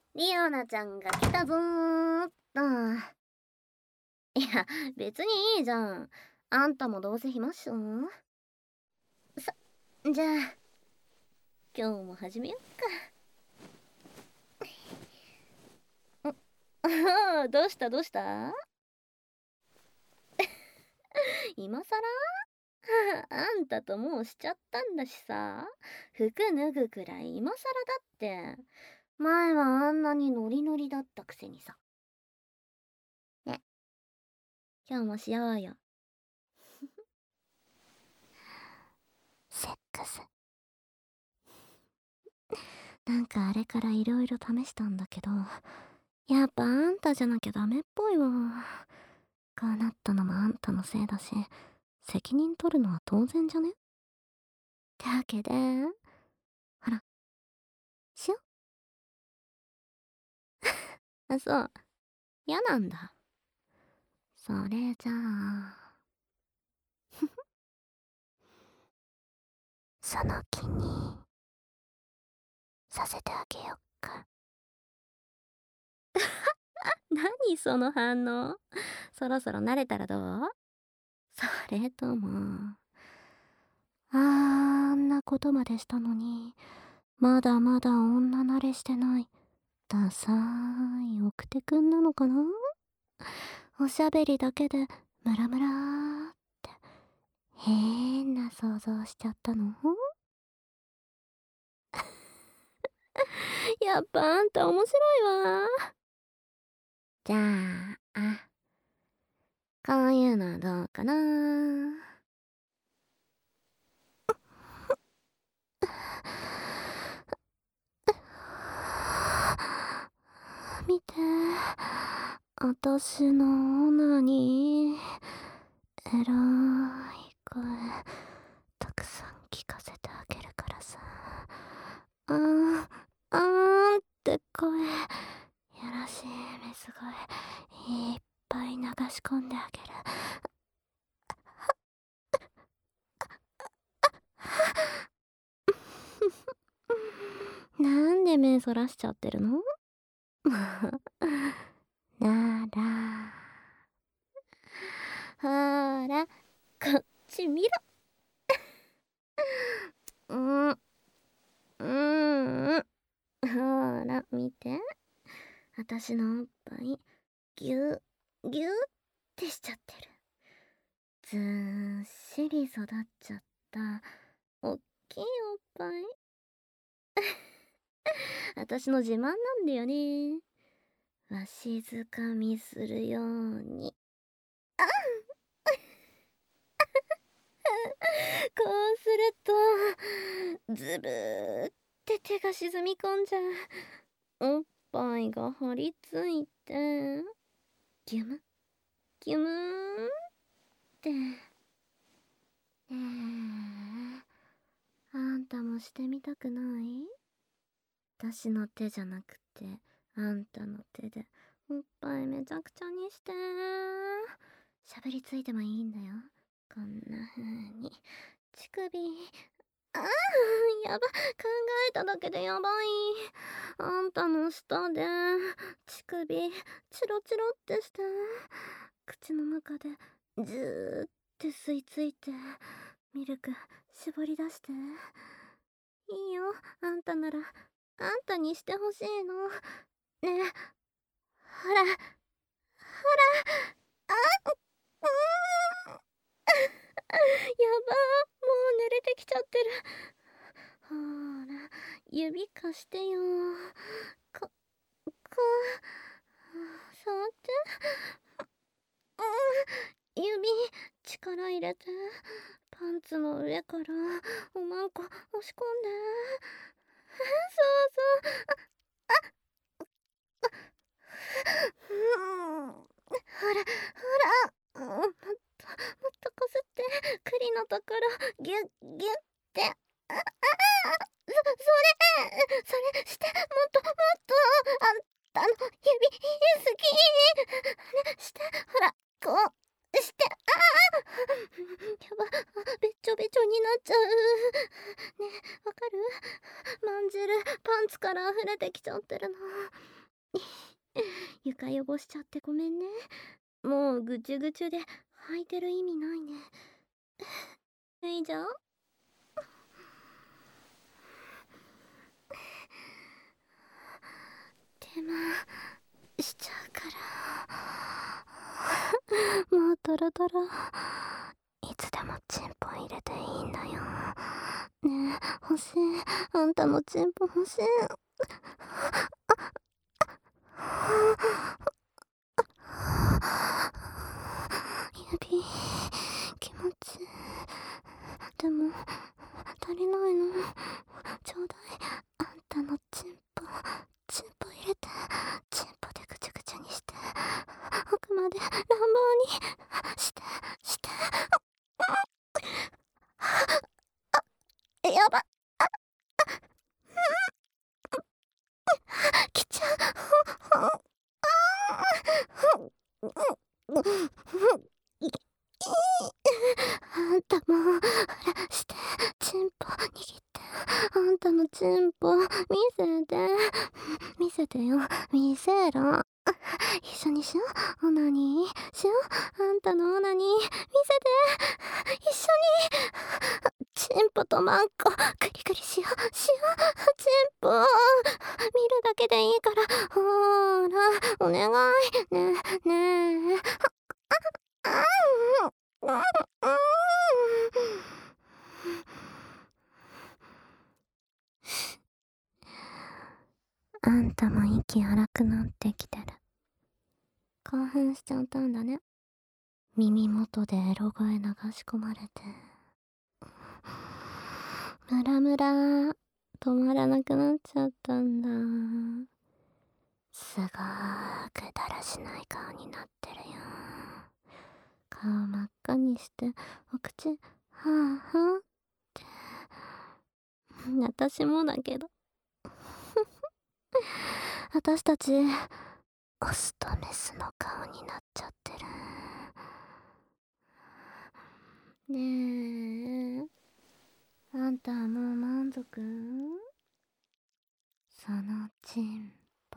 リオナちゃんが来たぞーっと。いや、別にいいじゃん。あんたもどうせ暇っしょ。じゃあ、今日も始めよっか。どうしたどうした？今さらあんたともうしちゃったんだしさ。服脱ぐくらい今さらだって。前はあんなにノリノリだったくせにさ。ね、今日もしようよ。セックス。なんかあれからいろいろ試したんだけど、やっぱあんたじゃなきゃダメっぽいわ。こうなったのもあんたのせいだし、責任取るのは当然じゃね？だけで、ほら、しよ。あ、そう。嫌なんだ。それじゃあ、その気に、させてあげよっか。何その反応。そろそろ慣れたらどう？それとも、あんなことまでしたのに、まだまだ女慣れしてない、ダサい奥手くんなのかな？おしゃべりだけでムラムラーって変な想像しちゃったの？やっぱあんた面白いわ。じゃあ、こういうのはどうかな？見て、私のオナニー、エロい声、たくさん聞かせてあげるからさ。あー、あーって声、やらしい水声、いっぱい流し込んであげる。なんで目そらしちゃってるの？なら、ほら、こっち見ろ。うん、ほら、見て。私のおっぱい、ぎゅう、ぎゅうってしちゃってる。ずーっしり育っちゃった、おっきいおっぱい。私の自慢なんだよね。わしづかみするように。あこうすると、ズブーって手が沈み込んじゃう。おっぱいが張り付いて、ギュム、ギュムーンって。あんたもしてみたくない？私の手じゃなくて、あんたの手で、おっぱいめちゃくちゃにして。しゃぶりついてもいいんだよ。こんな風に。乳首。ああ、やば。考えただけでやばい。あんたの下で、乳首、チロチロってして、口の中で、ずーって吸い付いて、ミルク、絞り出して。いいよ、あんたなら、あんたにしてほしいの。ねえ、ほら、ほら、あ、うーん。やばー、もう濡れてきちゃってる。ほら、指貸してよ。こ、こ、触って。うん、指、力入れて。パンツの上から、おまんこ押し込んで。そうそう。ほら、ほら、もっとこすって、栗のところ、ギュッ、ギュッって。それして、もっと、あんたの指、好き。して、ほら、こう、して、やば、べっちょべちょになっちゃう。ねえ、わかる？まんじる、パンツから溢れてきちゃってるの。 床汚しちゃってごめんね。もうぐちゅぐちゅで履いてる意味ないね。以上。手間しちゃうから。もうトロトロ。いつでもチンポ入れていいんだよ。ねえ、欲しい。あんたのチンポ欲しい。指、気持ち。でも、足りないの。ちょうだい。あんたのチンポ入れて、チンポでぐちゃぐちゃにして、奥まで乱暴にして。やば、来ちゃう。あんたも、ほら、して、チンポ握って、あんたのチンポ見せて、見せてよ、見せろ。一緒にしよう、オナニーしよう、あんたのオナニー見せて、一緒に、チンポとマンコ、クリクリしよう、チンポ、見るだけでいいから、ほーら、お願い、ねえ、ねえ、あんたも息荒くなってきてる。興奮しちゃったんだね。耳元でエロ声流し込まれて。ムラムラ、止まらなくなっちゃったんだ。すごーくだらしない顔になってるよ。顔真っ赤にして、お口、はぁはぁって。私もだけど。私たち、オスとメスの顔になっちゃってる。ねえ、あんたはもう満足？そのチンポ、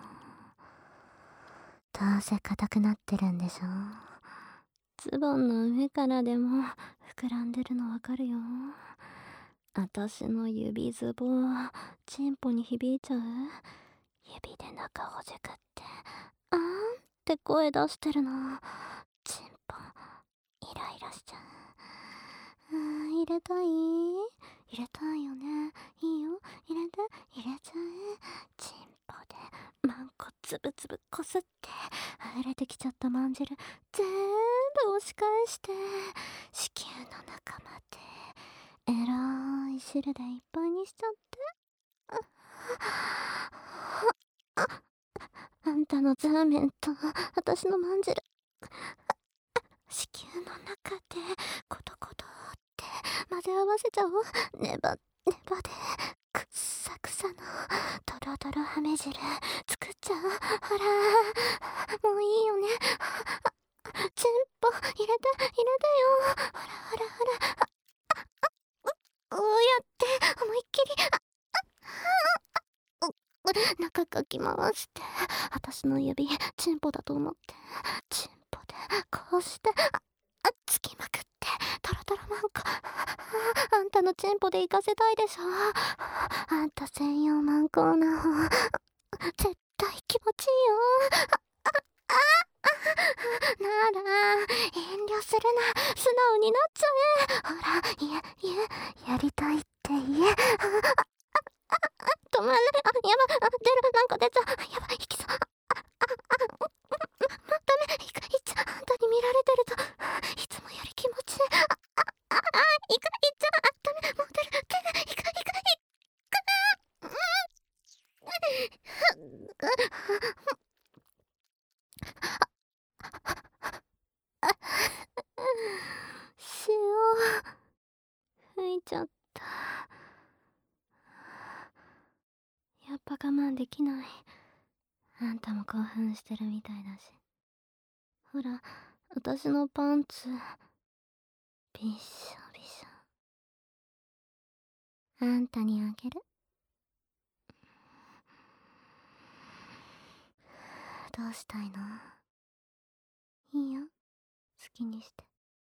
どうせ硬くなってるんでしょ。ズボンの上からでも膨らんでるのわかるよ。あたしの指ズボ、チンポに響いちゃう？指で中ほじくって、あーんって声出してるの。チンポ、イライラしちゃう。入れたい？入れたいよね。いいよ、入れて、入れちゃえ。チンポで、マンコつぶつぶこすって、溢れてきちゃったまんじる、全部押し返して、子宮の中まで、えらい汁でいっぱいにしちゃって。あんたのザーメンと私のまんじる、子宮の中でコトコトって混ぜ合わせちゃおう。ネバネバでくっさくさのトロトロはめ汁作っちゃう。ほら、もういいよね。チンポ入れて、入れてよ。ほらほらほら、こうやって思いっきり、中かき回して、私の指チンポだと思って、チンポでこうして、つきまくって、トロトロマンコ、あんたのチンポで行かせたいでしょ。あんた専用マンコーナー、絶対気持ちいいよ。なら、遠慮するな、素直になっちゃえ。ほら、やりたいって言え。止まんない。やば、出る、なんか出ちゃう。やばい、行きそう。ダメ、いっちゃう。あんたに見られてると、いつもより気持ちいい。いっちゃう。ダメ、もう出る。塩、吹いちゃった。やっぱ我慢できない。あんたも興奮してるみたいだし。ほら、私のパンツ、びっしょびしょ。あんたにあげる。 どうしたいの？いいよ、好きにして。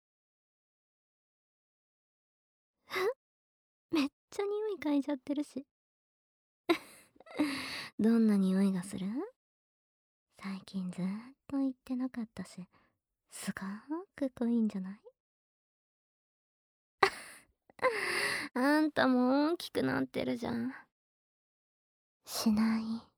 めっちゃ匂い嗅いじゃってるし。どんな匂いがする？最近ずーっと言ってなかったし、すごく濃いんじゃない？あんたも大きくなってるじゃん。しない。